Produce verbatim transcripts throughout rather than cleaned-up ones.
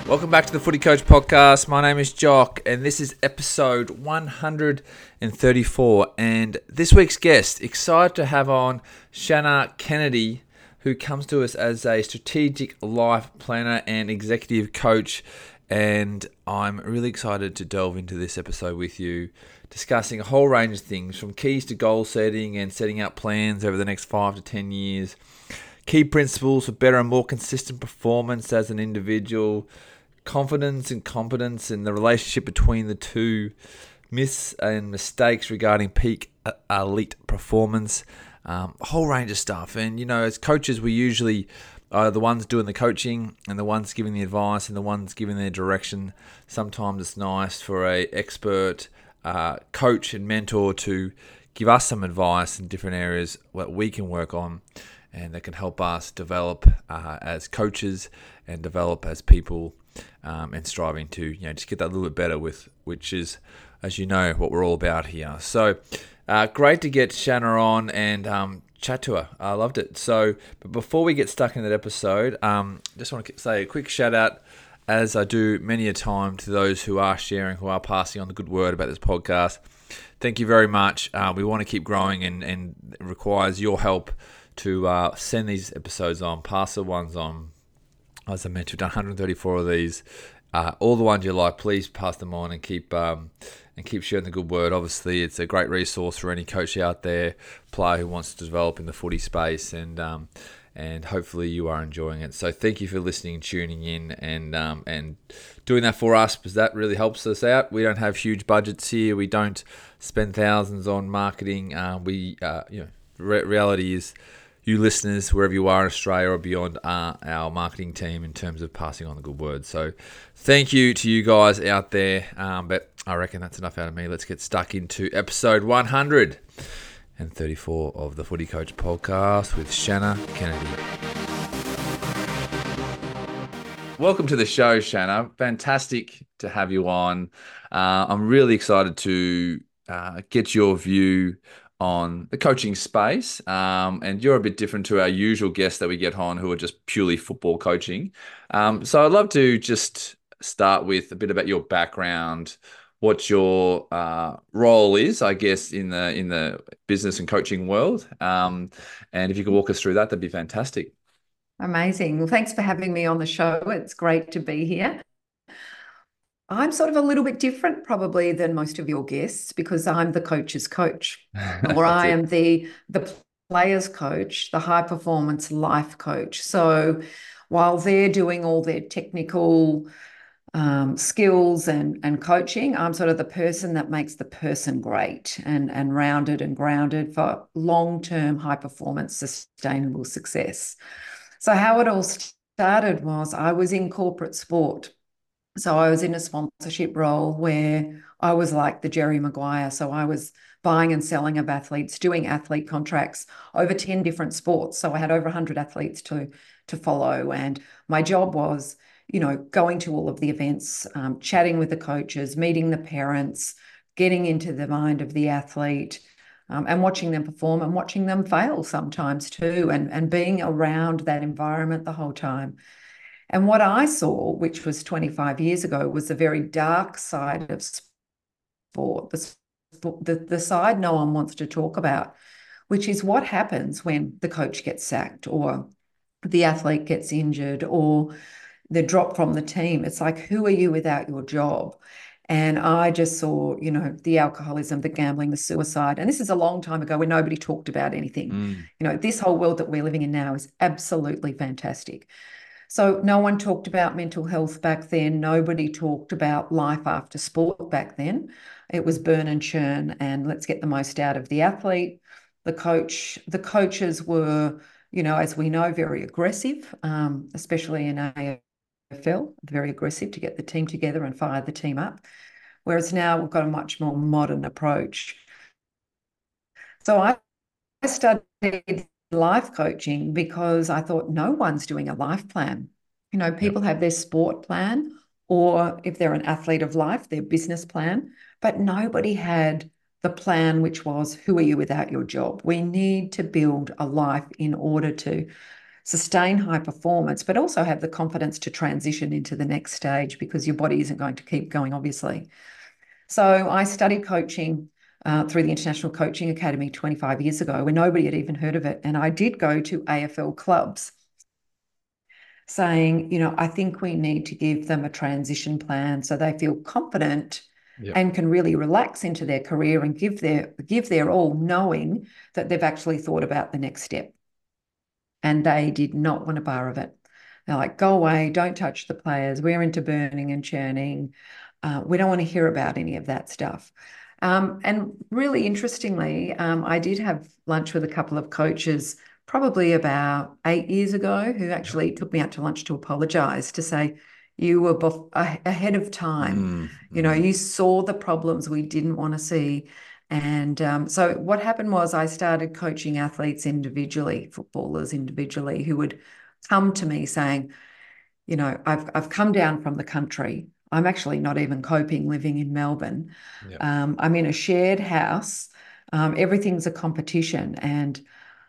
Welcome back to the Footy Coach Podcast. My name is Jock, and this is episode one hundred thirty-four. And this week's guest, excited to have on Shanna Kennedy, who comes to us as a strategic life planner and executive coach. And I'm really excited to delve into this episode with you, discussing a whole range of things, from keys to goal setting and setting out plans over the next five to ten years, key principles for better and more consistent performance as an individual, confidence and competence and the relationship between the two, myths and mistakes regarding peak elite performance, um, a whole range of stuff. And, you know, as coaches, we usually are the ones doing the coaching and the ones giving the advice and the ones giving their direction. Sometimes it's nice for a expert uh, coach and mentor to give us some advice in different areas that we can work on and that can help us develop uh, as coaches and develop as people, um, and striving to, you know, just get that a little bit better with, which is, as you know, what we're all about here. So uh, great to get Shanna on and um, chat to her. I loved it. So, but before we get stuck in that episode, um, just want to say a quick shout out, as I do many a time, to those who are sharing, who are passing on the good word about this podcast. Thank you very much. Uh, we want to keep growing, and, and it requires your help to uh, send these episodes on, pass the ones on. As I mentioned, one hundred thirty-four of these. Uh, all the ones you like, please pass them on and keep um, and keep sharing the good word. Obviously, it's a great resource for any coach out there, player who wants to develop in the footy space, and um, and hopefully you are enjoying it. So thank you for listening, tuning in, and um, and doing that for us, because that really helps us out. We don't have huge budgets here. We don't spend thousands on marketing. Uh, we uh, you know, re- reality is, you listeners, wherever you are in Australia or beyond, are our marketing team in terms of passing on the good word. So thank you to you guys out there. Um, but I reckon that's enough out of me. Let's get stuck into episode one hundred thirty-four of the Footy Coach Podcast with Shanna Kennedy. Welcome to the show, Shanna. Fantastic to have you on. Uh, I'm really excited to uh, get your view on the coaching space, um, and you're a bit different to our usual guests that we get on, who are just purely football coaching. Um, so I'd love to just start with a bit about your background, what your uh, role is, I guess, in the in the business and coaching world, um, and if you could walk us through that, that'd be fantastic. Amazing. Well, thanks for having me on the show. It's great to be here. I'm sort of a little bit different probably than most of your guests, because I'm the coach's coach, or I it. am the the player's coach, the high performance life coach. So while they're doing all their technical um, skills and, and coaching, I'm sort of the person that makes the person great and, and rounded and grounded for long-term high performance, sustainable success. So how it all started was I was in corporate sport. So I was in a sponsorship role where I was like the Jerry Maguire. So I was buying and selling of athletes, doing athlete contracts over ten different sports. So I had over one hundred athletes to, to follow. And my job was, you know, going to all of the events, um, chatting with the coaches, meeting the parents, getting into the mind of the athlete, um, and watching them perform and watching them fail sometimes too, and, and being around that environment the whole time. And what I saw, which was twenty-five years ago, was the very dark side of sport, the, the, the side no one wants to talk about, which is what happens when the coach gets sacked or the athlete gets injured or they're dropped from the team. It's like, who are you without your job? And I just saw, you know, the alcoholism, the gambling, the suicide. And this is a long time ago when nobody talked about anything. Mm. You know, this whole world that we're living in now is absolutely fantastic. So no one talked about mental health back then. Nobody talked about life after sport back then. It was burn and churn and let's get the most out of the athlete. The coach, the coaches were, you know, as we know, very aggressive, um, especially in A F L, very aggressive to get the team together and fire the team up. Whereas now we've got a much more modern approach. So I studied life coaching because I thought no one's doing a life plan. You know, people Yep. have their sport plan, or if they're an athlete of life, their business plan, but nobody had the plan, which was, who are you without your job? We need to build a life in order to sustain high performance, but also have the confidence to transition into the next stage because your body isn't going to keep going, obviously. So I studied coaching uh, through the International Coaching Academy twenty-five years ago when nobody had even heard of it. And I did go to A F L clubs saying, you know, I think we need to give them a transition plan so they feel confident Yep. and can really relax into their career and give their give their all, knowing that they've actually thought about the next step. And they did not want a bar of it. They're like, go away, don't touch the players. We're into burning and churning. Uh, we don't want to hear about any of that stuff. Um, and really interestingly, um, I did have lunch with a couple of coaches probably about eight years ago who Yep. actually took me out to lunch to apologize, to say, you were bef- ahead of time. Mm, You know, mm. you saw the problems we didn't want to see. And um, so what happened was I started coaching athletes individually, footballers individually, who would come to me saying, you know, I've I've come down from the country. I'm actually not even coping living in Melbourne. Yep. Um, I'm in a shared house. Um, everything's a competition, and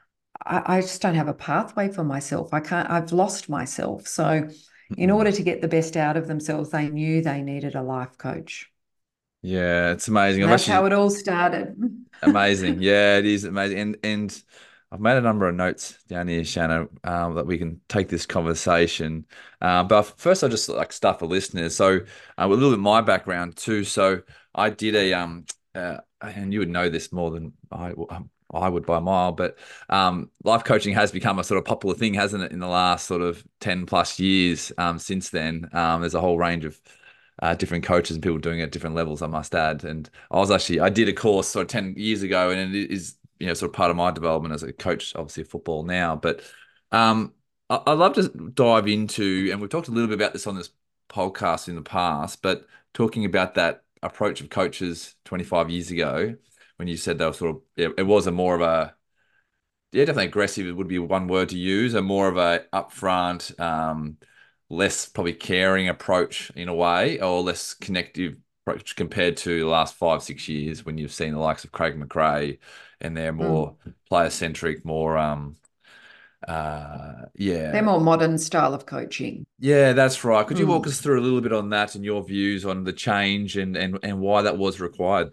I, I just don't have a pathway for myself. I can't. I've lost myself. So, in Mm. order to get the best out of themselves, they knew they needed a life coach, Yeah, it's amazing. and I've that's how actually it all started. amazing. Yeah, it is amazing. And and I've made a number of notes down here, Shanna, um, that we can take this conversation. Um, but first, I just like stuff for listeners. So uh, a little bit of my background too. So I did a um, uh, and you would know this more than I um, I would by a mile, but um, life coaching has become a sort of popular thing, hasn't it, in the last sort of ten plus years. Um, since then, um, there's a whole range of uh, different coaches and people doing it at different levels, I must add. And I was actually, I did a course sort of ten years ago, and it is, you know, sort of part of my development as a coach, obviously, of football now. But um, I, I'd love to dive into, and we've talked a little bit about this on this podcast in the past, but talking about that approach of coaches twenty-five years ago, when you said they were sort of, it, it was a more of a, yeah, definitely aggressive would be one word to use, a more of a upfront, um, less probably caring approach in a way, or less connective approach compared to the last five, six years when you've seen the likes of Craig McRae and they're Mm. more player centric, more um uh They're yeah. more modern style of coaching. Yeah, that's right. Could you walk Mm. us through a little bit on that and your views on the change and and, and why that was required?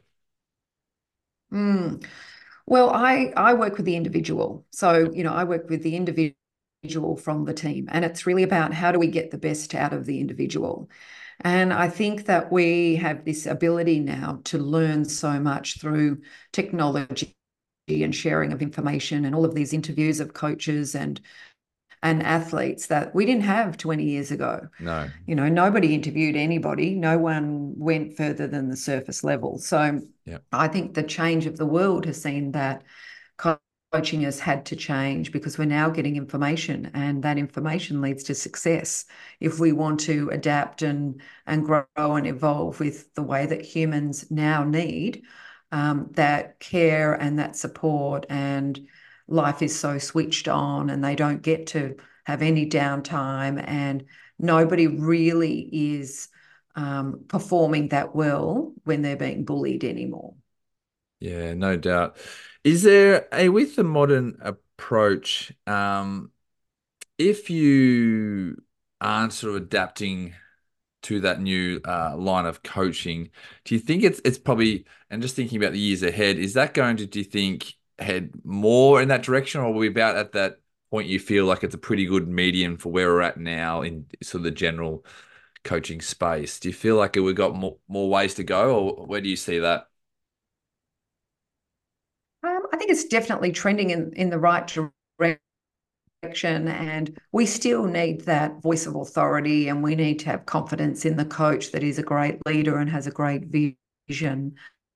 Mm. Well, I I work with the individual. So, you know, I work with the individual from the team, and it's really about how do we get the best out of the individual. And I think that we have this ability now to learn so much through technology and sharing of information and all of these interviews of coaches and and athletes that we didn't have twenty years ago. No. You know, nobody interviewed anybody. No one went further than the surface level. So Yeah. I think the change of the world has seen that coaching has had to change because we're now getting information, and that information leads to success if we want to adapt and and grow and evolve with the way that humans now need um, that care and that support. And life is so switched on, and they don't get to have any downtime, and nobody really is um, performing that well when they're being bullied anymore. Yeah, no doubt. Is there a with the modern approach, um, if you aren't sort of adapting to that new uh, line of coaching, do you think it's it's probably, and just thinking about the years ahead, is that going to, do you think, head more in that direction, or are we about at that point you feel like it's a pretty good medium for where we're at now in sort of the general coaching space? Do you feel like we've got more, more ways to go, or where do you see that? Um, I think it's definitely trending in, in the right direction, and we still need that voice of authority, and we need to have confidence in the coach that is a great leader and has a great vision.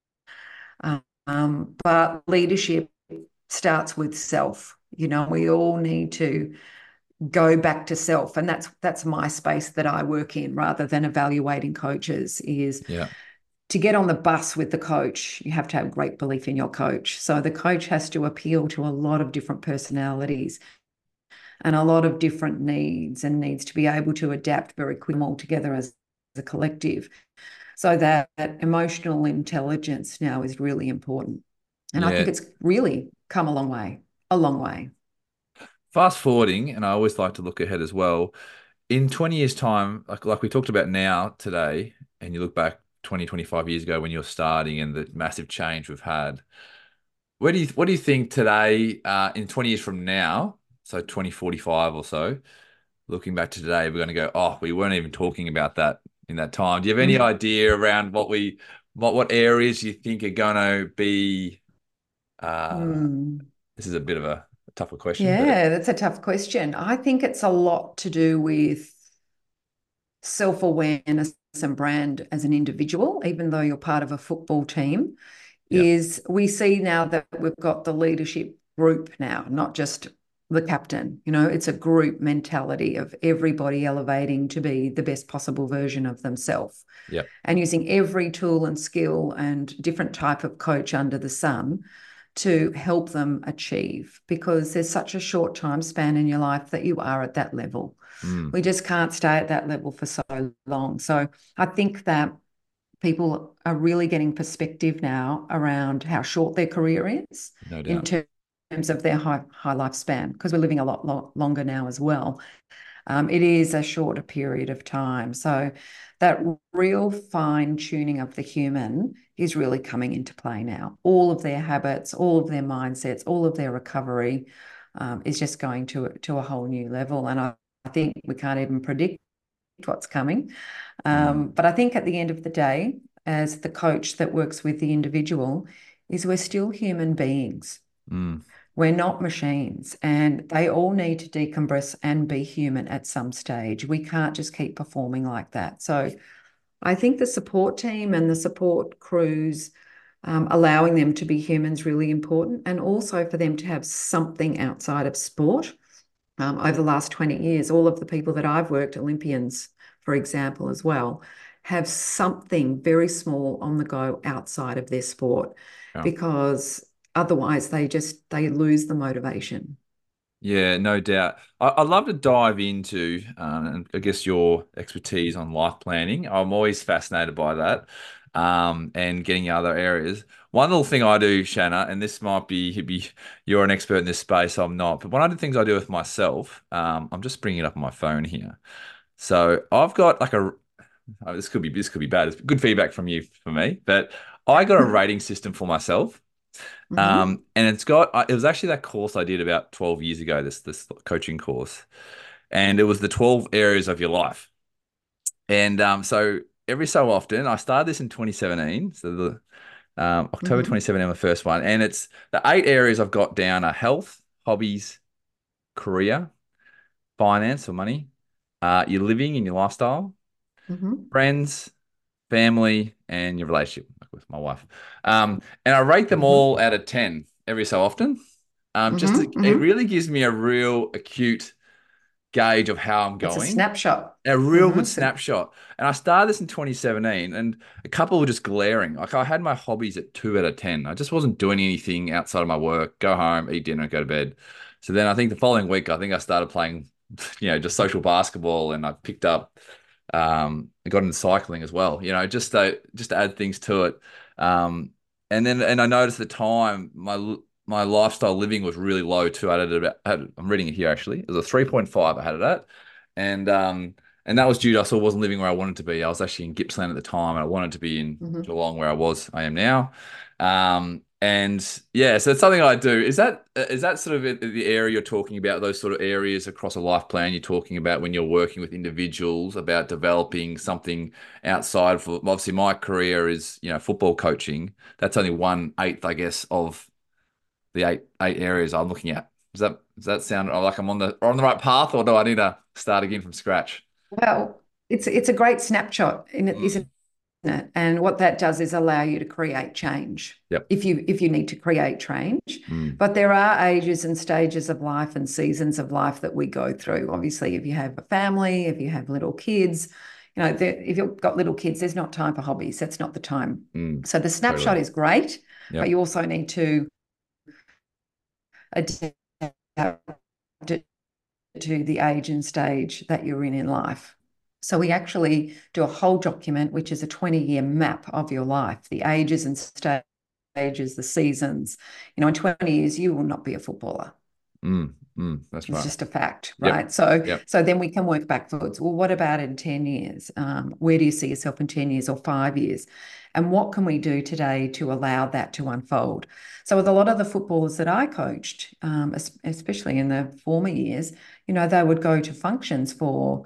Um, but leadership starts with self. You know, we all need to go back to self, and that's that's my space that I work in rather than evaluating coaches. Is Yeah. to get on the bus with the coach, you have to have great belief in your coach. So the coach has to appeal to a lot of different personalities and a lot of different needs, and needs to be able to adapt very quickly all together as, as a collective. So that, that emotional intelligence now is really important. And I think Yeah. it's really come a long way, a long way. fast forwarding, and I always like to look ahead as well. In twenty years' time, like like we talked about now today, and you look back twenty, twenty-five years ago when you're starting and the massive change we've had, where do you what do you think today, uh, in twenty years from now, so twenty forty-five or so, looking back to today, we're going to go, oh, we weren't even talking about that in that time. Do you have any Mhm. idea around what we what what areas you think are going to be uh Mm. this is a bit of a, a tougher question, but Yeah, that's a tough question. I think it's a lot to do with self-awareness and brand as an individual, even though you're part of a football team, yeah. is we see now that we've got the leadership group now, not just the captain. You know, it's a group mentality of everybody elevating to be the best possible version of themselves Yeah. and using every tool and skill and different type of coach under the sun to help them achieve, because there's such a short time span in your life that you are at that level. Mm, We just can't stay at that level for so long. So I think that people are really getting perspective now around how short their career is no in doubt. terms of their high, high lifespan, because we're living a lot, lot longer now as well. Um, it is a shorter period of time. So that real fine tuning of the human is really coming into play now. All of their habits, all of their mindsets, all of their recovery um, is just going to, to a whole new level. And I, I think we can't even predict what's coming. Mm, Um, but I think at the end of the day, as the coach that works with the individual, is we're still human beings. mm, We're not machines, and they all need to decompress and be human at some stage. We can't just keep performing like that. So I think the support team and the support crews, um, allowing them to be humans, really important, and also for them to have something outside of sport. Um, over the last twenty years, all of the people that I've worked, Olympians, for example, as well, have something very small on the go outside of their sport, yeah. because otherwise they just they lose the motivation. Yeah, no doubt. I, I'd love to dive into, um, and I guess your expertise on life planning. I'm always fascinated by that, um, and getting other areas. One little thing I do, Shanna, and this might be, be you're an expert in this space, I'm not, but one of the things I do with myself, um, I'm just bringing it up on my phone here. So I've got like a, oh, this could be this could be bad. It's good feedback from you for me, but I got a rating system for myself. Mm-hmm. Um, and it's got, uh, it was actually that course I did about twelve years ago, this this coaching course. And it was the twelve areas of your life. And um, so every so often, I started this in twenty seventeen. So the um, October Mm-hmm. twenty seventeen, the first one. And it's the eight areas I've got down are health, hobbies, career, finance or money, uh, your living and your lifestyle, Mm-hmm. friends, family, and your relationship like with my wife. Um, and I rate them Mm-hmm. all out of ten every so often. Um, just to, Mm-hmm. it Mm-hmm. really gives me a real acute gauge of how I'm It's a going, snapshot. a real good Mm-hmm. So, snapshot. And I started this in twenty seventeen, and a couple were just glaring. Like I had my hobbies at two out of ten. I just wasn't doing anything outside of my work, go home, eat dinner, go to bed. So then I think the following week, I think I started playing, you know, just social basketball, and I picked up, um, I got into cycling as well, you know, just to, just to add things to it. Um, and then, and I noticed at the time my, my lifestyle living was really low too. I had it about, I had, I'm reading it here actually. It was a three point five I had it at. And, um, and that was due to I still wasn't living where I wanted to be. I was actually in Gippsland at the time, and I wanted to be in mm-hmm. Geelong where I was, I am now. Um, and yeah, so it's something I do. Is that is that sort of the area you're talking about, those sort of areas across a life plan you're talking about when you're working with individuals about developing something outside for obviously my career is, you know, football coaching. That's only one eighth, I guess, of the eight eight areas I'm looking at. Does that does that sound like I'm on the on the right path, or do I need to start again from scratch? Well, it's it's a great snapshot, in it, Mm, isn't it? And what that does is allow you to create change yep. if you if you need to create change. Mm, But there are ages and stages of life and seasons of life that we go through. Obviously, if you have a family, if you have little kids, you know, if you've got little kids, there's not time for hobbies. That's not the time. mm, So the snapshot totally. is great, but Yep. you also need to adapt it to the age and stage that you're in in life. So we actually do a whole document, which is a twenty year map of your life, the ages and stages, the seasons. You know, in twenty years, you will not be a footballer. Mm. Mm, that's It's right. just a fact, Yep. right? So, Yep. so then we can work backwards. Well, what about in ten years? Um, where do you see yourself in ten years or five years? And what can we do today to allow that to unfold? So, with a lot of the footballers that I coached, um, especially in the former years, you know, they would go to functions for,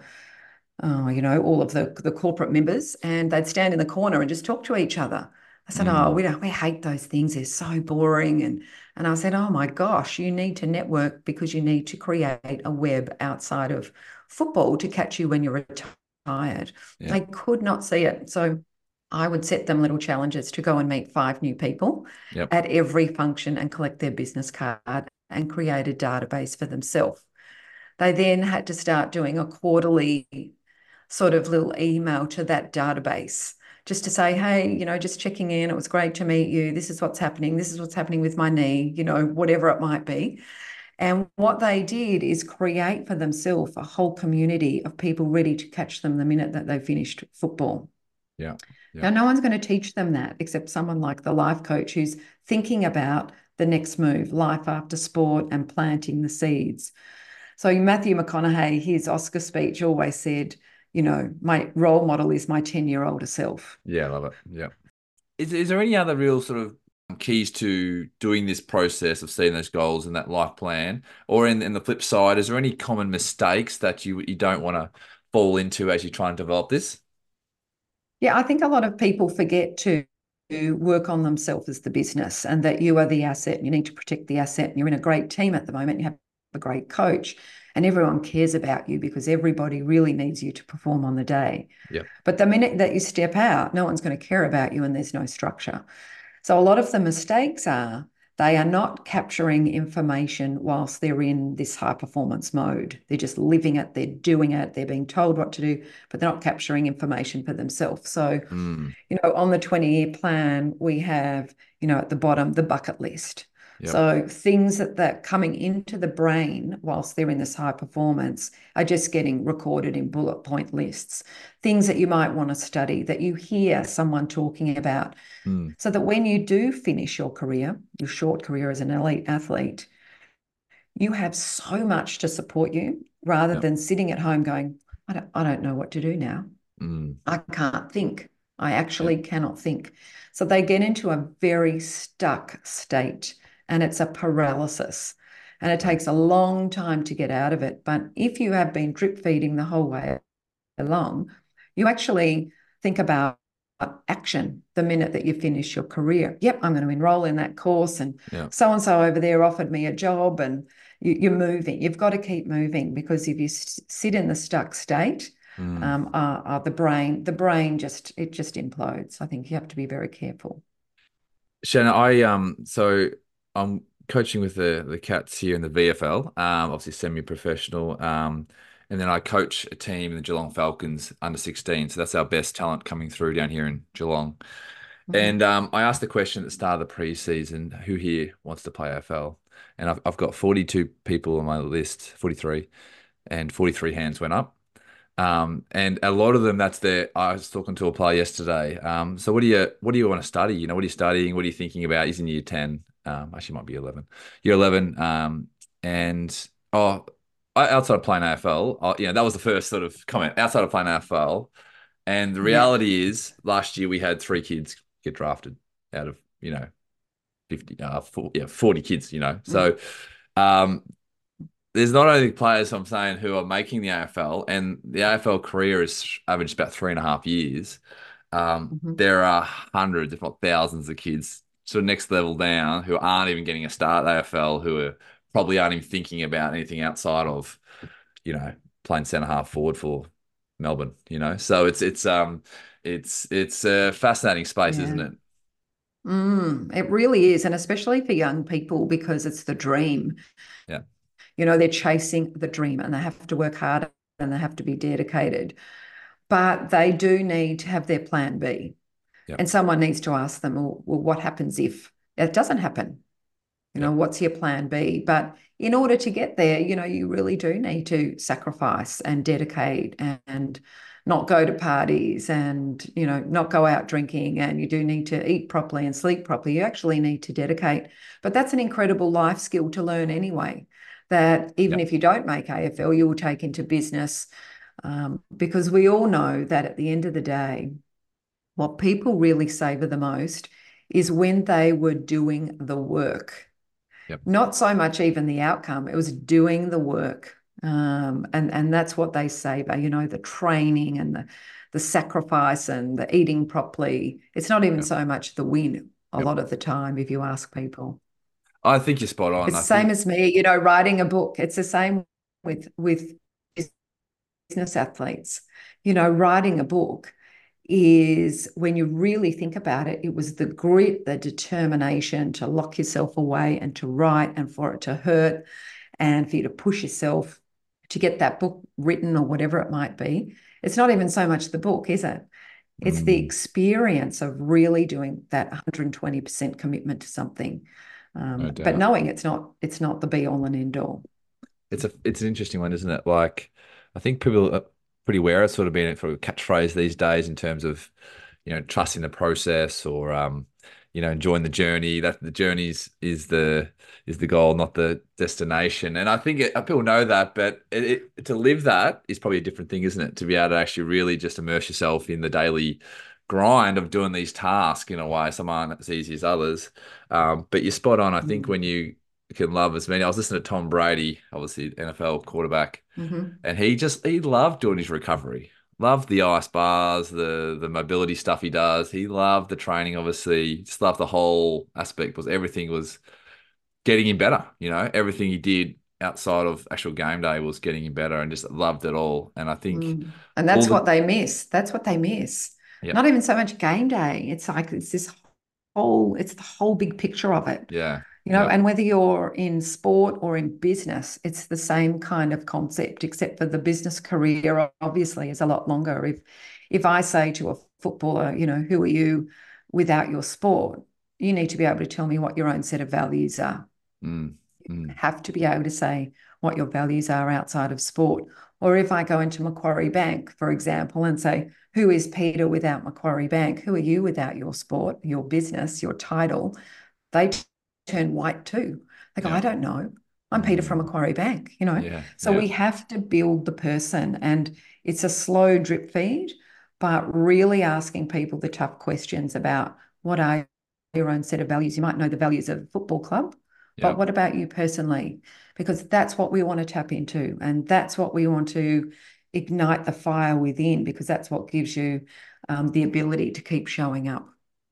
oh, you know, all of the, the corporate members, and they'd stand in the corner and just talk to each other. I said, oh, Mm, we don't, we hate those things. They're so boring. And and I said, oh my gosh, you need to network because you need to create a web outside of football to catch you when you're retired. yeah. They could not see it. So I would set them little challenges to go and meet five new people Yep. at every function and collect their business card and create a database for themselves. They then had to start doing a quarterly sort of little email to that database just to say, hey, you know, just checking in. It was great to meet you. This is what's happening. This is what's happening with my knee, you know, whatever it might be. And what they did is create for themselves a whole community of people ready to catch them the minute that they finished football. Yeah. Yeah. Now, no one's going to teach them that except someone like the life coach who's thinking about the next move, life after sport, and planting the seeds. So Matthew McConaughey, his Oscar speech always said, you know, my role model is my ten-year-older self. Yeah. I love it. Yeah. Is, is there any other real sort of keys to doing this process of setting those goals and that life plan? Or in, in the flip side, is there any common mistakes that you you don't want to fall into as you try and develop this? Yeah, I think a lot of people forget to work on themselves as the business and that you are the asset and you need to protect the asset. And you're in a great team at the moment. You have a great coach and everyone cares about you because everybody really needs you to perform on the day. Yep. But the minute that you step out, no one's going to care about you and there's no structure. So a lot of the mistakes are they are not capturing information whilst they're in this high performance mode. They're just living it, they're doing it, they're being told what to do, but they're not capturing information for themselves. So, Mm, you know, on the twenty year plan, we have, you know, at the bottom, the bucket list. yep. So things that that coming into the brain whilst they're in this high performance are just getting recorded in bullet point lists. Things that you might want to study that you hear someone talking about Mm, so that when you do finish your career, your short career as an elite athlete, you have so much to support you rather yep. than sitting at home going, I don't, I don't know what to do now. Mm, I can't think. I yep. actually cannot think. So they get into a very stuck state and it's a paralysis. And it Okay. takes a long time to get out of it. But if you have been drip feeding the whole way along, you actually think about action the minute that you finish your career. Yep, I'm going to enroll in that course, and Yeah. so and so over there offered me a job, and you, are moving. You've got to keep moving because if you sit in the stuck state, Mm. um, uh, uh, the brain, the brain just it just implodes. I think you have to be very careful. Shanna, I um so I'm coaching with the the Cats here in the V F L, um, obviously semi-professional. Um, and then I coach a team in the Geelong Falcons under sixteen. So that's our best talent coming through down here in Geelong. Mhm. And um, I asked the question at the start of the preseason, who here wants to play A F L? And I've I've got forty-two people on my list, forty-three, and forty-three hands went up. Um, and a lot of them, that's their. I was talking to a player yesterday. Um, so what do you what do you want to study? You know, what are you studying? What are you thinking about? He's in year ten. Um, actually, might be eleven. Year eleven. Um, and oh, I- outside of playing A F L, oh, yeah, that was the first sort of comment. Outside of playing A F L, and the Yeah. reality is, last year we had three kids get drafted out of you know fifty, uh, four, yeah, forty kids. You know, Mm. so. Um, there's not only players I'm saying who are making the A F L, and the A F L career is averaged about three and a half years. Um, Mhm. there are hundreds, if not thousands, of kids sort of next level down who aren't even getting a start at A F L, who are probably aren't even thinking about anything outside of, you know, playing centre half forward for Melbourne. You know, so it's it's um it's it's a fascinating space, isn't Yeah. it? Mm, it really is, and especially for young people because it's the dream. Yeah, You know, they're chasing the dream and they have to work hard and they have to be dedicated. But they do need to have their plan B. yeah, And someone needs to ask them, well, well what happens if it doesn't happen? You yeah, know, what's your plan B? But in order to get there, you know, you really do need to sacrifice and dedicate and not go to parties and, you know, not go out drinking. And you do need to eat properly and sleep properly. You actually need to dedicate. But that's an incredible life skill to learn anyway. that even Yeah. if you don't make A F L, you will take into business, um, because we all know that at the end of the day, what people really savor the most is when they were doing the work. Yep. Not so much even the outcome, it was doing the work. Um, and, and that's what they savor, you know, the training and the, the sacrifice and the eating properly. It's not even Yep. so much the win a Yep. lot of the time, if you ask people. I think you're spot on. It's I the same think, as me, you know, writing a book. It's the same with with business athletes. You know, writing a book is, when you really think about it, it was the grit, the determination to lock yourself away and to write, and for it to hurt, and for you to push yourself to get that book written or whatever it might be. It's not even so much the book, is it? It's the mm, experience of really doing that one hundred twenty percent commitment to something. no Um, but doubt. knowing it's not it's not the be all and end all. It's a it's an interesting one, isn't it? Like, I think people are pretty aware of sort of being a sort of catchphrase these days in terms of, you know, trusting the process or um, you know, enjoying the journey. That the journey is, is the is the goal, not the destination. And I think it, people know that, but it, it, to live that is probably a different thing, isn't it? To be able to actually really just immerse yourself in the daily grind of doing these tasks in a way. Some aren't as easy as others. Um, but you're spot on. I think when you can love as many. I was listening to Tom Brady, obviously N F L quarterback, Mm-hmm. and he just he loved doing his recovery. Loved the ice bars, the the mobility stuff he does. He loved the training, obviously. Just loved the whole aspect. Was everything was getting him better. You know, everything he did outside of actual game day was getting him better, and just loved it all. And I think Mm. And all that's the what they miss. That's what they miss. yeah, Not even so much game day. It's like it's this whole, it's the whole big picture of it. yeah, You know, yeah, and whether you're in sport or in business, it's the same kind of concept, except for the business career obviously is a lot longer. If if I say to a footballer, you know, who are you without your sport? You need to be able to tell me what your own set of values are. mm, mm, Have to be able to say what your values are outside of sport. Or if I go into Macquarie Bank, for example, and say, who is Peter without Macquarie Bank? Who are you without your sport, your business, your title? They turn white too. They go, yeah, I don't know. I'm Peter from mm, Macquarie Bank, you know. yeah, So yeah. we have to build the person, and it's a slow drip feed, but really asking people the tough questions about what are your own set of values. You might know the values of a football club, but Yeah. what about you personally? Because that's what we want to tap into, and that's what we want to ignite the fire within, because that's what gives you um, the ability to keep showing up.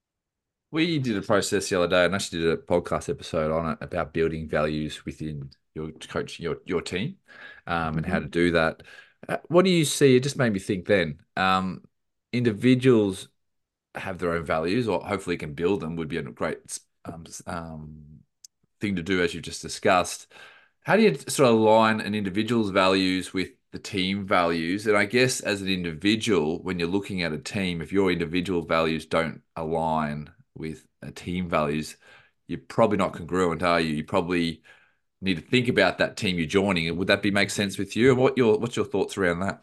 We did a process the other day, and actually did a podcast episode on it about building values within your coach, your your team, um, and how to Mm-hmm. do that. Uh, What do you see? It just made me think. Then, um, individuals have their own values, or hopefully can build them. Would be a great um, um, thing to do, as you've just discussed. How do you sort of align an individual's values with the team values? And I guess as an individual, when you're looking at a team, if your individual values don't align with a team values, you're probably not congruent, are you? You probably need to think about that team you're joining. Would that be make sense with you? And what your what's your thoughts around that?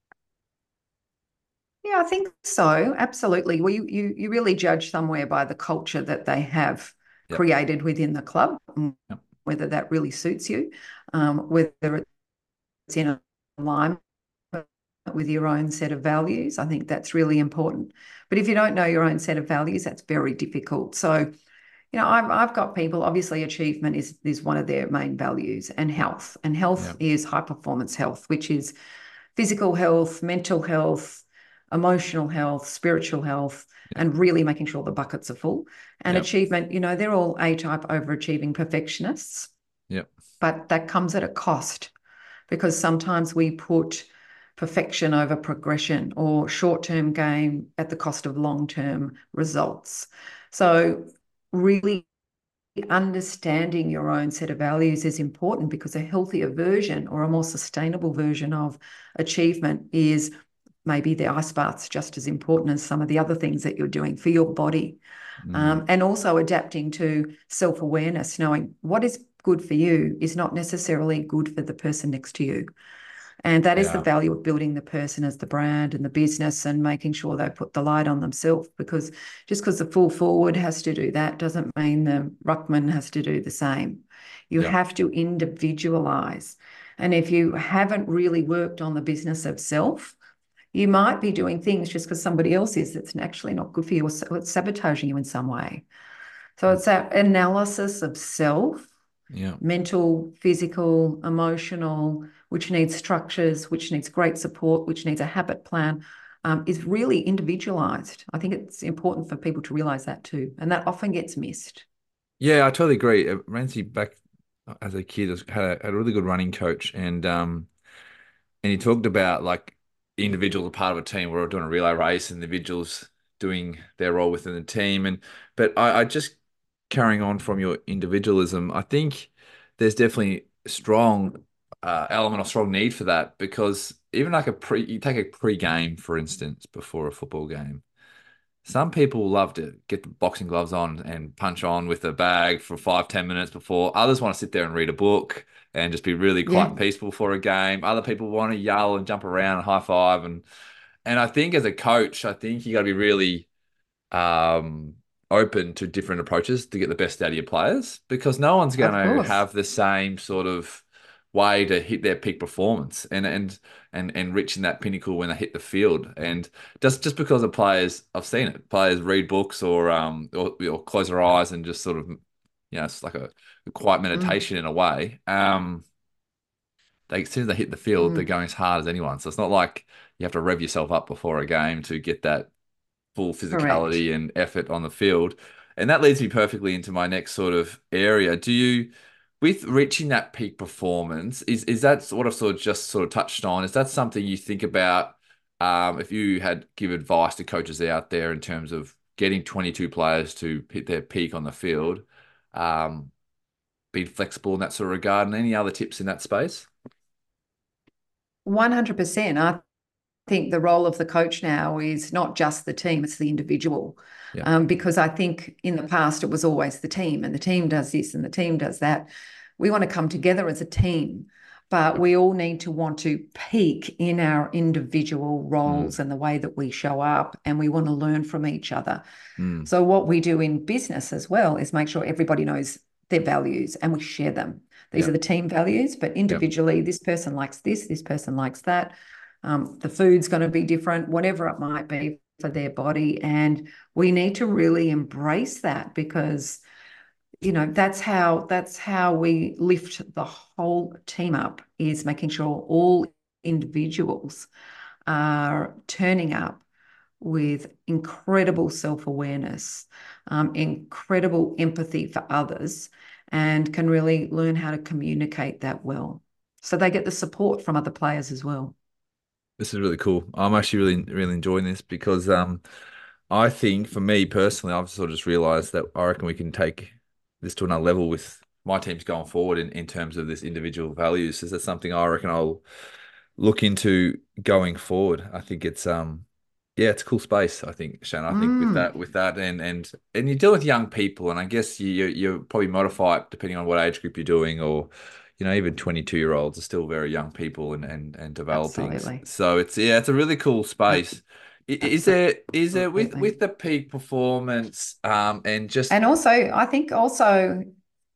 Yeah, I think so. Absolutely. Well, you, you you really judge somewhere by the culture that they have Yep. created within the club, Yep. whether that really suits you, um, whether it's in alignment with your own set of values. I think that's really important. But if you don't know your own set of values, that's very difficult. So, you know, I've, I've got people, obviously, achievement is, is one of their main values, and health. And health Yep. is high performance health, which is physical health, mental health, emotional health, spiritual health, Yep. and really making sure the buckets are full. And Yep. achievement, you know, they're all A type overachieving perfectionists, Yep. but that comes at a cost, because sometimes we put perfection over progression, or short term gain at the cost of long term results. So, really understanding your own set of values is important, because a healthier version or a more sustainable version of achievement is maybe the ice bath's just as important as some of the other things that you're doing for your body. Mm, Um, and also adapting to self awareness, knowing what is good for you is not necessarily good for the person next to you. And that is the Yeah. value of building the person as the brand and the business and making sure they put the light on themselves. Because just because the full forward has to do that doesn't mean the ruckman has to do the same. You Yeah. have to individualize. And if you haven't really worked on the business of self, you might be doing things just because somebody else is that's actually not good for you, or it's sabotaging you in some way. So it's that analysis of self, Yeah. mental, physical, emotional, which needs structures, which needs great support, which needs a habit plan, um, is really individualized. I think it's important for people to realize that too. And that often gets missed. Yeah, I totally agree. Uh, Ramsey back as a kid was- had a, had a really good running coach, and um, and he talked about like individuals are part of a team. We're all doing a relay race, and individuals doing their role within the team. And but I, I just carrying on from your individualism, I think there's definitely a strong uh, element of strong need for that because even like a pre, you take a pre-game, for instance, before a football game. Some people love to get the boxing gloves on and punch on with a bag for five, ten minutes before. Others want to sit there and read a book and just be really quiet Yeah, and peaceful for a game. Other people want to yell and jump around and high five. And and I think as a coach, I think you got to be really um, open to different approaches to get the best out of your players because no one's going of to course. have the same sort of way to hit their peak performance and and and and reaching that pinnacle when they hit the field. And just just because the players, I've seen it, players read books or um or, or close their eyes and just sort of you know it's like a, a quiet Mm, meditation in a way. Um, they as soon as they hit the field, they're mm, going as hard as anyone. So it's not like you have to rev yourself up before a game to get that full correct. physicality and effort on the field. And that leads me perfectly into my next sort of area. Do you, with reaching that peak performance, is is that what I've sort of just sort of touched on? Is that something you think about um, if you had give advice to coaches out there in terms of getting twenty-two players to hit their peak on the field, um, being flexible in that sort of regard, and any other tips in that space? one hundred percent. I think the role of the coach now is not just the team, it's the individual. Yeah. Um, because I think in the past it was always the team, and the team does this and the team does that. We want to come together as a team, but we all need to want to peak in our individual Mm, roles and the way that we show up, and we want to learn from each other. mm, So, what we do in business as well is make sure everybody knows their values and we share them. These yeah. are the team values, but Yeah. individually, this person likes this, this person likes that. Um, the food's going to be different, whatever it might be for their body. And we need to really embrace that because, you know, that's how that's how we lift the whole team up, is making sure all individuals are turning up with incredible self awareness, um, incredible empathy for others, and can really learn how to communicate that well. So they get the support from other players as well. This is really cool. I'm actually really, really enjoying this because um, I think for me personally, I've sort of just realized that I reckon we can take this to another level with my teams going forward in, in terms of this individual values. Is that something I reckon I'll look into going forward? I think it's um yeah, it's a cool space, I think, Shannon. I think with Mm, that with that and and and you deal with young people and I guess you you you're probably modify it depending on what age group you're doing or you know, even twenty-two year olds are still very young people and and and developing. absolutely. So it's yeah, it's a really cool space. I- Is there is there with Absolutely. with the peak performance um and just And also, I think also,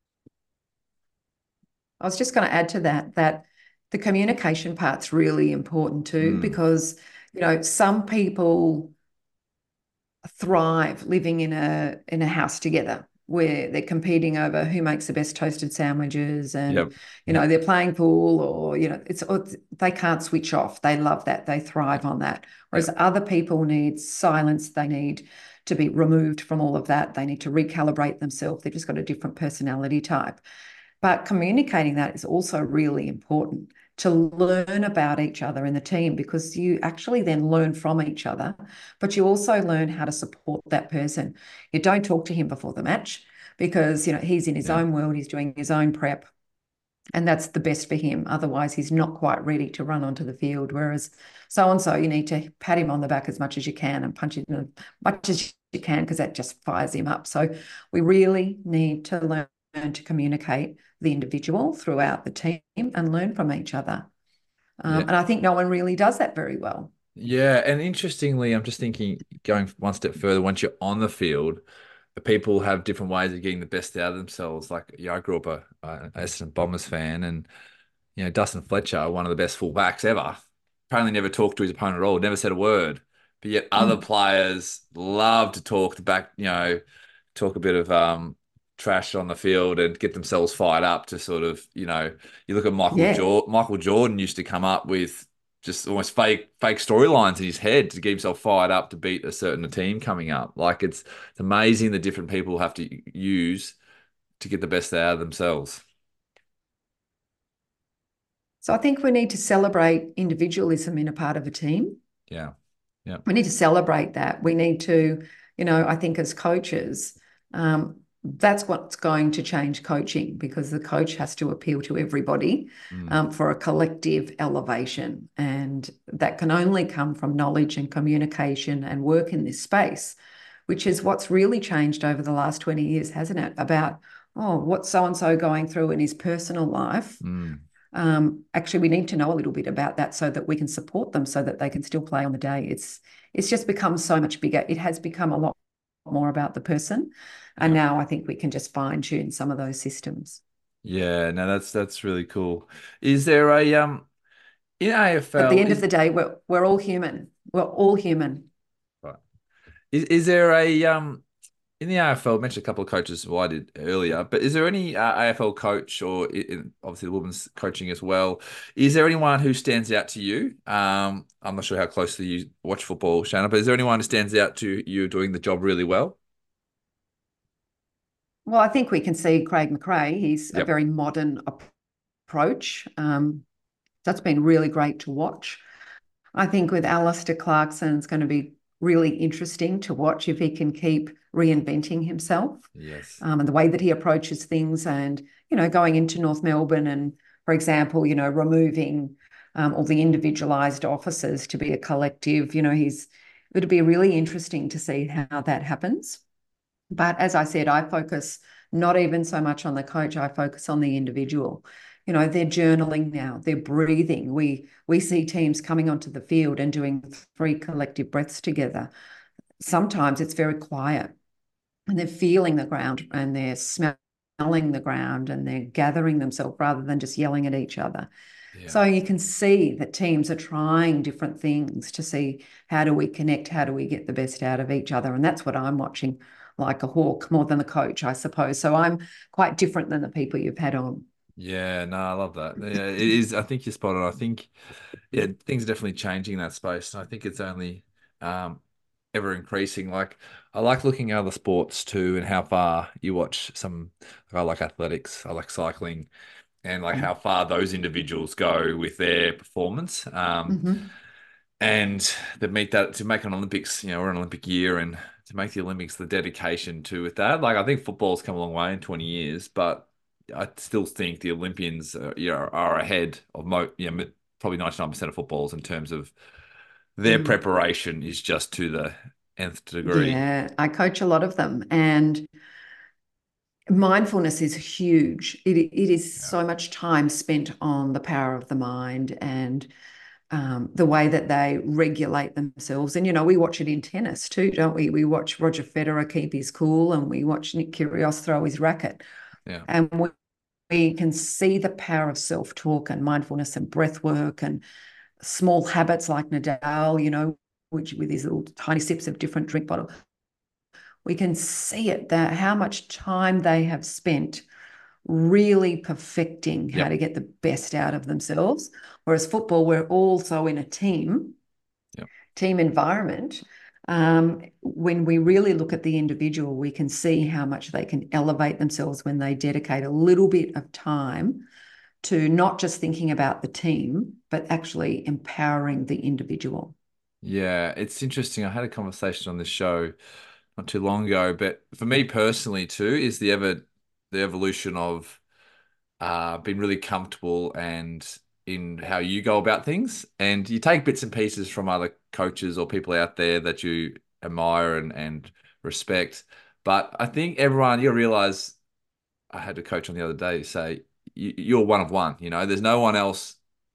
I was just going to add to that that the communication part's really important too, mm, because, you know, some people thrive living in a in a house together where they're competing over who makes the best toasted sandwiches, and yep, you know yep, they're playing pool, or you know it's, it's they can't switch off, they love that, they thrive yep, on that, whereas yep, other people need silence, they need to be removed from all of that, they need to recalibrate themselves, they've just got a different personality type. But communicating that is also really important to learn about each other in the team, because you actually then learn from each other, but you also learn how to support that person. You don't talk to him before the match because, you know, he's in his yeah. own world, he's doing his own prep, and that's the best for him. Otherwise, he's not quite ready to run onto the field. Whereas so and so, you need to pat him on the back as much as you can and punch him as much as you can, because that just fires him up. So we really need to learn to communicate the individual throughout the team and learn from each other. Um, Yeah. and I think no one really does that very well. Yeah, and interestingly, I'm just thinking, going one step further, once you're on the field, people have different ways of getting the best out of themselves. Like, yeah, I grew up a, a Essendon Bombers fan, and you know, Dustin Fletcher, one of the best fullbacks ever, apparently never talked to his opponent at all, never said a word. But yet other Mm. players love to talk to back, you know, talk a bit of um trash on the field and get themselves fired up to sort of, you know, you look at Michael Yeah. Jordan, Michael Jordan used to come up with just almost fake fake storylines in his head to get himself fired up to beat a certain team coming up. Like it's it's amazing the different people have to use to get the best out of themselves. So I think we need to celebrate individualism in a part of a team. Yeah. Yeah. We need to celebrate that. We need to, you know, I think as coaches, um, that's what's going to change coaching because the coach has to appeal to everybody Mm. um, for a collective elevation. And that can only come from knowledge and communication and work in this space, which is what's really changed over the last twenty years, hasn't it? About, oh, what's so and so going through in his personal life? Mm. Um, actually, we need to know a little bit about that so that we can support them so that they can still play on the day. It's it's just become so much bigger. It has become a lot more about the person, and Yeah. now I think we can just fine tune some of those systems. Yeah, no, that's that's really cool. Is there a um in At the A F L end of is the day, we're we're all human. We're all human. right. Is is there a um in the A F L, I mentioned a couple of coaches who I did earlier, but is there any uh, A F L coach or i in, obviously the women's coaching as well? Is there anyone who stands out to you? Um, I'm not sure how closely you watch football, Shanna, but is there anyone who stands out to you doing the job really well? Well, I think we can see Craig McRae. He's a Yep. very modern approach. Um, that's been really great to watch. I think with Alistair Clarkson, it's going to be really interesting to watch if he can keep reinventing himself Yes. um, and the way that he approaches things. And, you know, going into North Melbourne and, for example, you know, removing um, all the individualized officers to be a collective, you know, he's, it'll be really interesting to see how that happens. But as I said, I focus not even so much on the coach, I focus on the individual. You know, they're journaling now, they're breathing. We we see teams coming onto the field and doing three collective breaths together. Sometimes it's very quiet and they're feeling the ground and they're smelling the ground and they're gathering themselves rather than just yelling at each other. Yeah. So you can see that teams are trying different things to see how do we connect, how do we get the best out of each other. And that's what I'm watching like a hawk more than the coach, I suppose. So I'm quite different than the people you've had on. Yeah, no, I love that. Yeah, it is. I think you're spot on. I think, yeah, things are definitely changing in that space. And I think it's only um, ever increasing. Like, I like looking at other sports too and how far you watch some. Like, I like athletics, I like cycling, and like how far those individuals go with their performance. Um, Mm-hmm. and to meet that, to make an Olympics, you know, we're an Olympic year, and to make the Olympics, the dedication to with that. Like, I think football's come a long way in twenty years, but I still think the Olympians are, you know, are ahead of mo, you know, probably ninety-nine percent of footballs in terms of their Mm. preparation is just to the nth degree. Yeah, I coach a lot of them, and mindfulness is huge. It, it is Yeah. so much time spent on the power of the mind and um, the way that they regulate themselves. And, you know, we watch it in tennis too, don't we? We watch Roger Federer keep his cool and we watch Nick Kyrgios throw his racket. Yeah. And we, we can see the power of self-talk and mindfulness and breath work and small habits like Nadal, you know, which with his little tiny sips of different drink bottle. We can see it, that how much time they have spent really perfecting how Yep. to get the best out of themselves. Whereas football, we're also in a team, Yep. team environment. Um, when we really look at the individual, we can see how much they can elevate themselves when they dedicate a little bit of time to not just thinking about the team, but actually empowering the individual. Yeah, it's interesting. I had a conversation on this show not too long ago, but for me personally too, is the ever the evolution of uh being really comfortable and in how you go about things. And you take bits and pieces from other coaches or people out there that you admire and, and respect. But I think everyone, you realize I had a coach on the other day say, "You- you're one of one, you know, there's no one else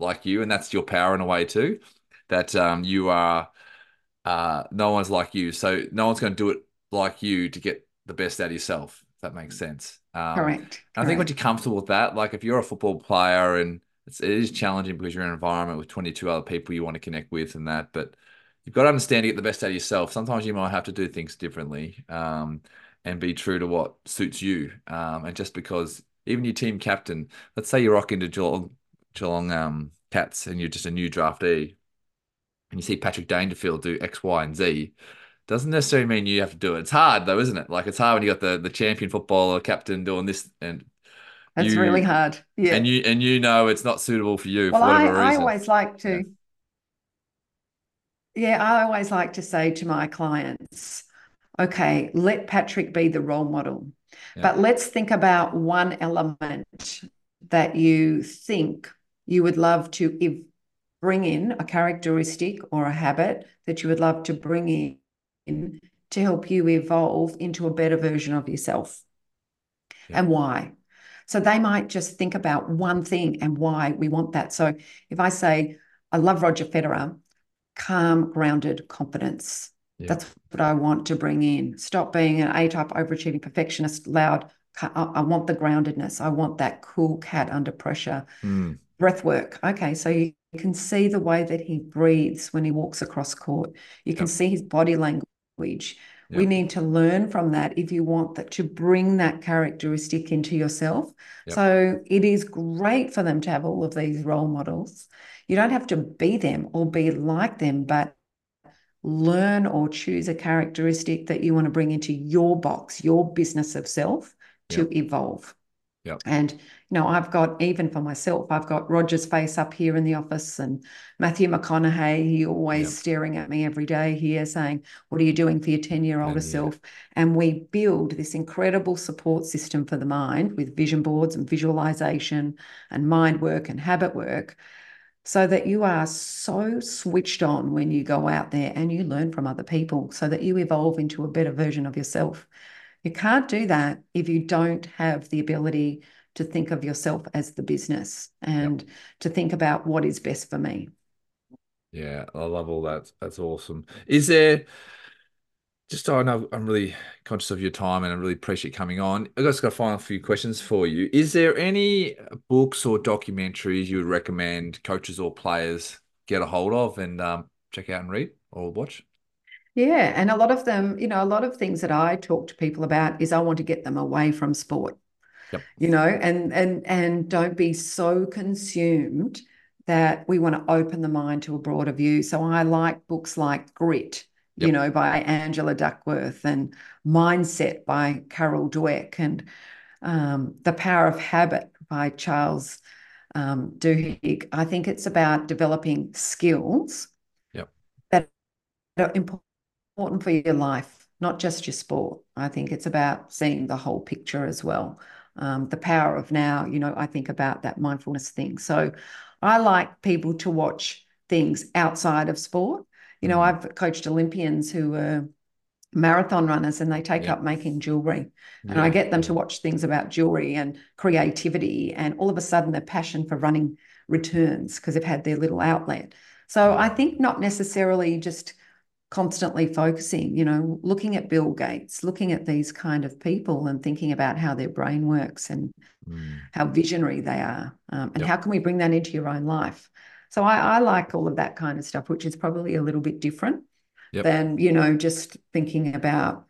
like you, and that's your power in a way too. That um, you are uh, no one's like you, so no one's going to do it like you to get the best out of yourself. If that makes sense. Um, Correct. I think once you're Correct. comfortable with that, like if you're a football player and it's, it is challenging because you're in an environment with twenty-two other people you want to connect with and that, but you've got to understand to get the best out of yourself. Sometimes you might have to do things differently, um, and be true to what suits you. Um, and just because even your team captain, let's say you rock into Geelong, Geelong um, Cats and you're just a new draftee and you see Patrick Dangerfield do X, Y, and Z, doesn't necessarily mean you have to do it. It's hard though, isn't it? Like it's hard when you got the the champion footballer captain doing this and That's really you hard. Yeah. and you and you know it's not suitable for you Well, for I, whatever I reason. always like Yeah. to, yeah, I always like to say to my clients, okay, let Patrick be the role model, Yeah. but let's think about one element that you think you would love to if, bring in a characteristic or a habit that you would love to bring in to help you evolve into a better version of yourself Yeah. and why. So they might just think about one thing and why we want that. So if I say, I love Roger Federer, calm, grounded confidence. Yeah. That's what I want to bring in. Stop being an A-type overachieving perfectionist, loud. I want the groundedness. I want that cool cat under pressure. Mm. Breath work. Okay, so you can see the way that he breathes when he walks across court. You can Yep. see his body language. We Yep. need to learn from that if you want that to bring that characteristic into yourself. Yep. So it is great for them to have all of these role models. You don't have to be them or be like them, but learn or choose a characteristic that you want to bring into your box, your business of self to Yep. evolve. Yep. And, you know, I've got, even for myself, I've got Roger's face up here in the office and Matthew McConaughey, he always Yep. staring at me every day here saying, what are you doing for your ten-year-older And yeah. self? And we build this incredible support system for the mind with vision boards and visualization and mind work and habit work so that you are so switched on when you go out there and you learn from other people so that you evolve into a better version of yourself. You can't do that if you don't have the ability to think of yourself as the business Yep. and to think about what is best for me. Yeah. I love all that. That's awesome. Is there just so I know I'm really conscious of your time and I really appreciate coming on. I've just got a final few questions for you. Is there any books or documentaries you would recommend coaches or players get a hold of and um, check out and read or watch? Yeah. And a lot of them, you know, a lot of things that I talk to people about is I want to get them away from sport, Yep. you know, and and and don't be so consumed that we want to open the mind to a broader view. So I like books like Grit, you Yep. know, by Angela Duckworth, and Mindset by Carol Dweck, and um, The Power of Habit by Charles um, Duhigg. I think it's about developing skills Yep. that are important for your life, not just your sport. I think it's about seeing the whole picture as well. Um, the power of now, you know, I think about that mindfulness thing. So I like people to watch things outside of sport. You know, Mm. I've coached Olympians who were marathon runners and they take Yep. up making jewelry. And I Yeah. get them Yeah. to watch things about jewelry and creativity. And all of a sudden, their passion for running returns because they've had their little outlet. So I Yeah. think not necessarily just constantly focusing, you know, looking at Bill Gates, looking at these kind of people and thinking about how their brain works and Mm. how visionary they are. Um, and Yep. how can we bring that into your own life? So I, I like all of that kind of stuff, which is probably a little bit different Yep. than, you know, just thinking about,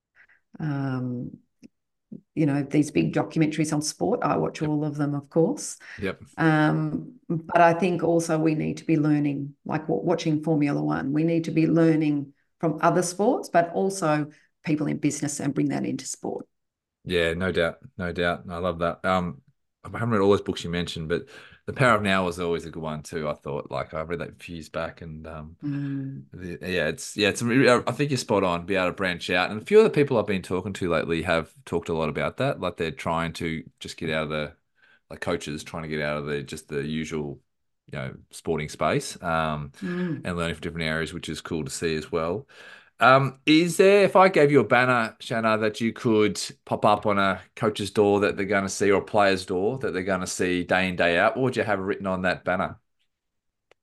um, you know, these big documentaries on sport. I watch Yep. all of them, of course. Yep. Um, but I think also we need to be learning, like watching Formula One, we need to be learning from other sports, but also people in business and bring that into sport. Yeah, no doubt, no doubt. I love that. Um, I haven't read all those books you mentioned, but The Power of Now was always a good one too. I thought, like, I read that a few years back, and um, Mm. the, yeah, it's yeah, it's. I think you're spot on. Be able to branch out, and a few of the people I've been talking to lately have talked a lot about that. Like they're trying to just get out of the, like coaches trying to get out of the just the usual, you know, sporting space, um, Mm. and learning from different areas, which is cool to see as well. Um, is there, if I gave you a banner, Shanna, that you could pop up on a coach's door that they're going to see or a player's door that they're going to see day in, day out, what would you have written on that banner?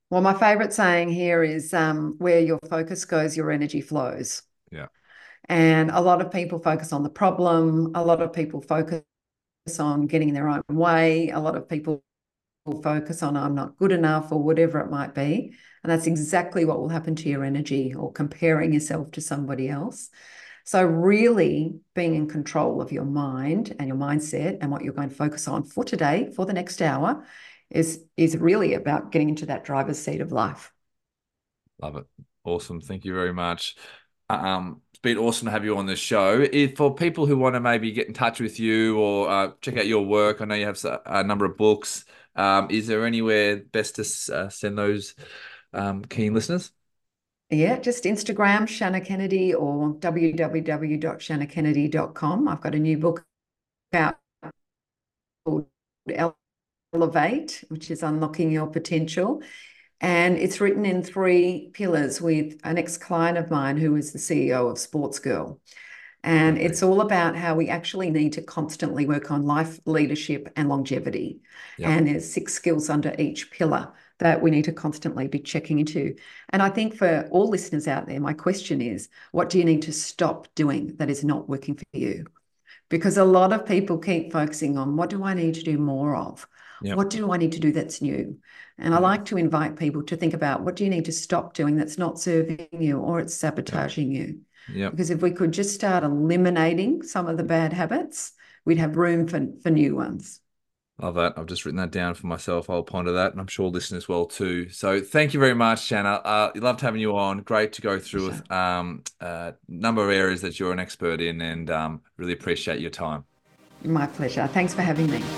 Well, my favorite saying here is um, where your focus goes, your energy flows. Yeah. And a lot of people focus on the problem. A lot of people focus on getting in their own way. A lot of people focus on I'm not good enough or whatever it might be. And that's exactly what will happen to your energy or comparing yourself to somebody else. So really being in control of your mind and your mindset and what you're going to focus on for today, for the next hour, is, is really about getting into that driver's seat of life. Love it. Awesome. Thank you very much. Um, it's been awesome to have you on the show. If for people who want to maybe get in touch with you or uh, check out your work, I know you have a number of books. Um, is there anywhere best to uh, send those um, keen listeners? Yeah, just Instagram, Shanna Kennedy, or w w w dot shanna kennedy dot com. I've got a new book out called Elevate, which is unlocking your potential. And it's written in three pillars with an ex-client of mine who is the C E O of Sportsgirl. And Perfect. it's all about how we actually need to constantly work on life, leadership, and longevity. Yep. And there's six skills under each pillar that we need to constantly be checking into. And I think for all listeners out there, my question is, what do you need to stop doing that is not working for you? Because a lot of people keep focusing on what do I need to do more of? Yep. What do I need to do that's new? And I like to invite people to think about what do you need to stop doing that's not serving you or it's sabotaging Yep. you. Yep. Because if we could just start eliminating some of the bad habits, we'd have room for, for new ones. Love that. I've just written that down for myself. I'll ponder that, and I'm sure listeners will too. So thank you very much, Shanna. Uh, loved having you on. Great to go through with um, a number of areas that you're an expert in, and um, really appreciate your time. My pleasure. Thanks for having me.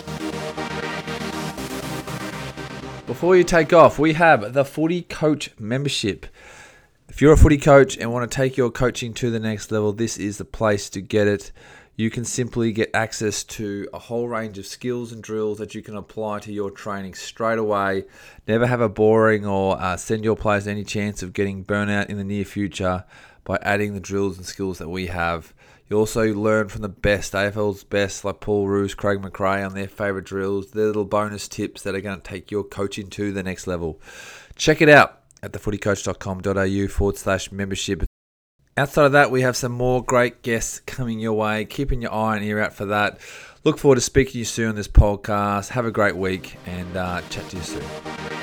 Before you take off, we have the Footy Coach membership. If you're a footy coach and want to take your coaching to the next level, this is the place to get it. You can simply get access to a whole range of skills and drills that you can apply to your training straight away. Never have a boring or uh, send your players any chance of getting burnout in the near future by adding the drills and skills that we have. You also learn from the best, A F L's best, like Paul Roos, Craig McRae, on their favourite drills, their little bonus tips that are going to take your coaching to the next level. Check it out at thefootycoach.com.au forward slash membership. Outside of that, we have some more great guests coming your way. Keeping your eye and ear out for that. Look forward to speaking to you soon on this podcast. Have a great week and uh, chat to you soon.